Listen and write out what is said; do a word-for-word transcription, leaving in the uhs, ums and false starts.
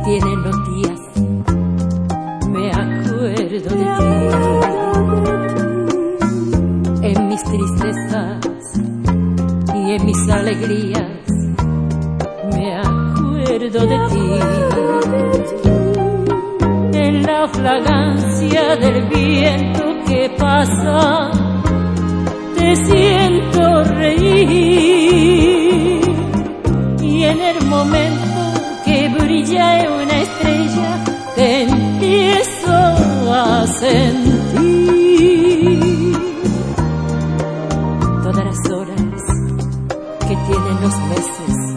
tienen los días, me acuerdo de ti. En mis tristezas y en mis alegrías, me acuerdo de ti. En la fragancia del viento que pasa, te siento reír, y en el momento que brilla una estrella, te empiezo a sentir. Todas las horas que tienen los meses